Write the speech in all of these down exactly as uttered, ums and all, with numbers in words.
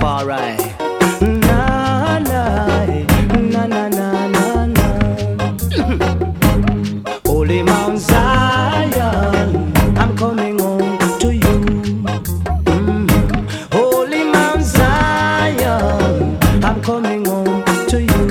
Rastafari. Na na na na na na na. Holy Mount Zion, I'm coming home to you. Mm. Holy Mount Zion, I'm coming home to you.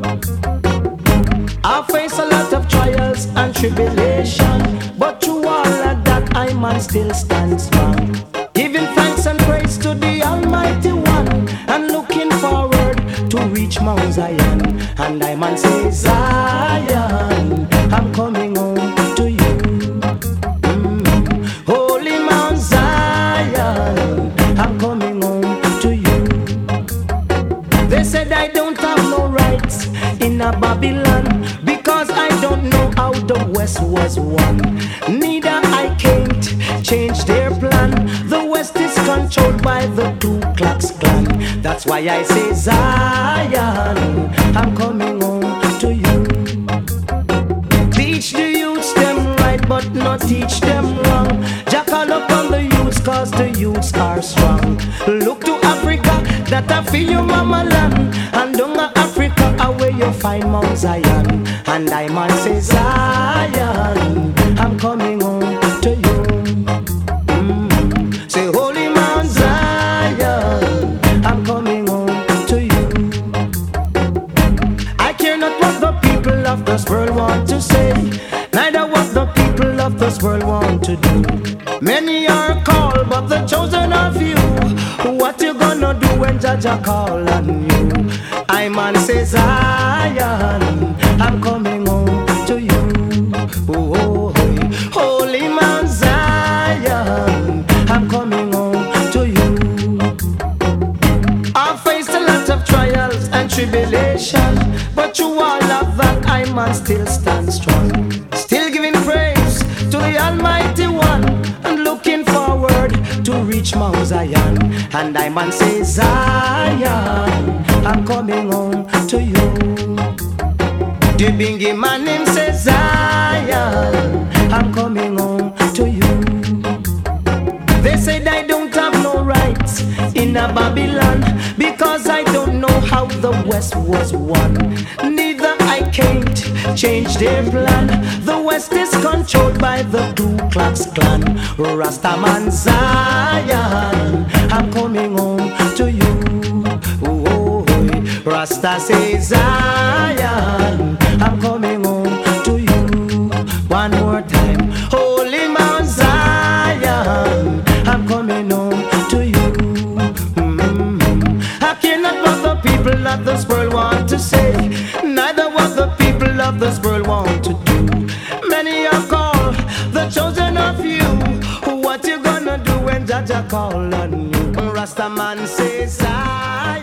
I face a lot of trials and tribulation, but through all of that I man still stand strong, giving thanks and praise to the Almighty One, and looking forward to reach Mount Zion. And I man say, Zion, I'm coming home to you. Mm. Holy Mount Zion, I'm coming home to you. They said I don't have no rights in a Babylon, because I don't know how the West was won. Neither I can't change their plan. The West is controlled by the Ku Klux Klan. That's why I say, Zion, I'm coming home to you. Teach the youths them right, but not teach them wrong. Jackal up on the youths, cause the youths are strong. Look to Africa, that I feel your mama land. And down to Africa, where you find Mount Zion. And I man say, Zion, I'm coming home to you. Mm. Say, Holy Mount Zion, I'm coming home to you. I care not what the people of this world want to say, neither what the people of this world want to do. Many are called, but the chosen are few. What you gonna do when Jaja call on you? I man say, Zion, I'm coming home to you. Oh, oh, oh. Holy Mount Zion, I'm coming home to you. I faced a lot of trials and tribulation, but through all of that I man still stand strong, still giving praise to the Almighty One, and looking forward to reach Mount Zion. And I man say, Zion, I'm coming home to you. The bingy man him says, Zion, I'm coming home to you. They said I don't have no rights in a Babylon, because I don't know how the West was won. Neither I can't change their plan. The West is controlled by the Ku Klux Klan. Rastaman Zion, I'm coming home to you. Oh, oh, oh. Rasta says, Zion, I'm coming home to you. One more time. Holy Mount Zion, I'm coming home to you. Mm-hmm. I cannot what the people of this world want to say, neither what the people of this world want to do. Many are called, the chosen of few. What you gonna do when Jaja call on you? Rastaman says, I